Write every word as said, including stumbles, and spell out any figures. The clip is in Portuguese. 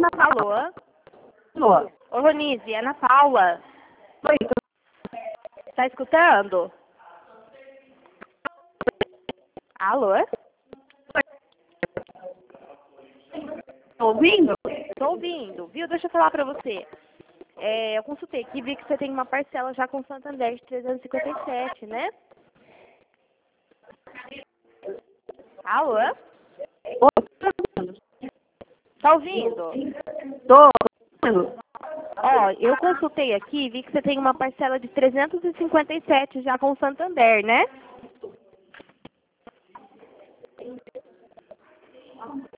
Alô? Alô? Ô, Ronise, é Ana Paula. Oi, Tá escutando? Alô? tô ouvindo? Tô ouvindo, viu? Deixa eu falar pra você. É, eu consultei aqui e vi que você tem uma parcela já com o Santander de trezentos e cinquenta e sete, né? Alô? Tá ouvindo? Tô, tô ouvindo. Ó, eu consultei aqui e vi que você tem uma parcela de trezentos e cinquenta e sete já com o Santander, né?